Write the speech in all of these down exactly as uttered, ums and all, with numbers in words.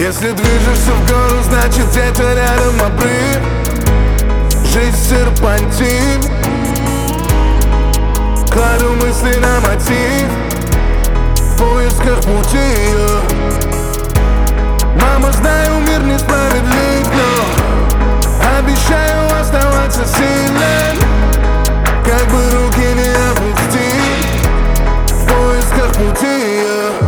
Если движешься в гору, значит где-то рядом обрыв. Жизнь серпантин. Кладу мысли на мотив в поисках пути. Мама, знаю, мир несправедлив, но обещаю оставаться сильным. Как бы руки не опустить в поисках пути.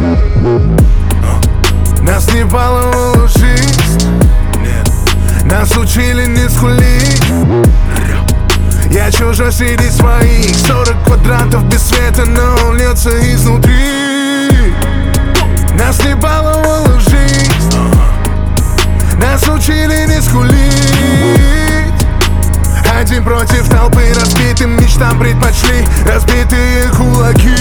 Нас не баловала жизнь, нас учили не скулить. Я чужой среди своих. Сорок квадратов без света, но он льется изнутри. Нас не баловала жизнь, нас учили не скулить. Один против толпы, разбитым мечтам предпочли разбитые кулаки.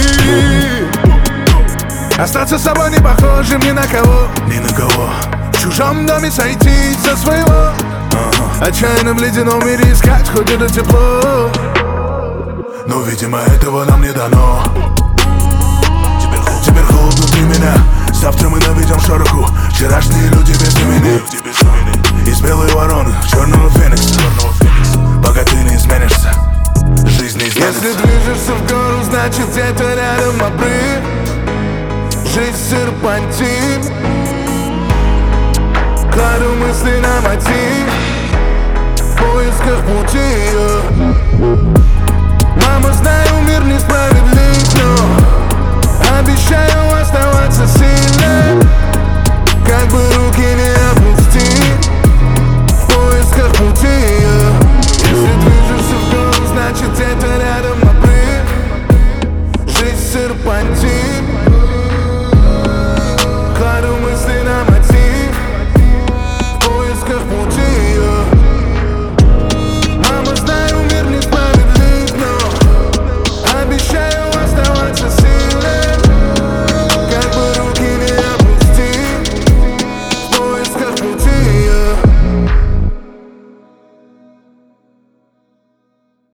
Остаться собой не похожим ни на кого, ни на кого. В чужом доме сойти со своего. uh-huh. Отчаянно в ледяном мире искать хоть это тепло. Но, видимо, этого нам не дано. Теперь, теперь холод внутри меня. Завтра мы наведем шороху. Вчерашние люди без имени. Из белой вороны, черного феникса. Пока ты не изменишься, жизнь не изменится. Если движешься в гору, значит где-то рядом обрыв. Жизнь серпантин. Кладу мысли на мотив в поисках пути. Мама, знаю, мир несправедлив, но обещаю оставаться сильным. Как бы руки не опустить в поисках пути. Если движешься в гору, значит где-то рядом обрыв. Жизнь серпантин.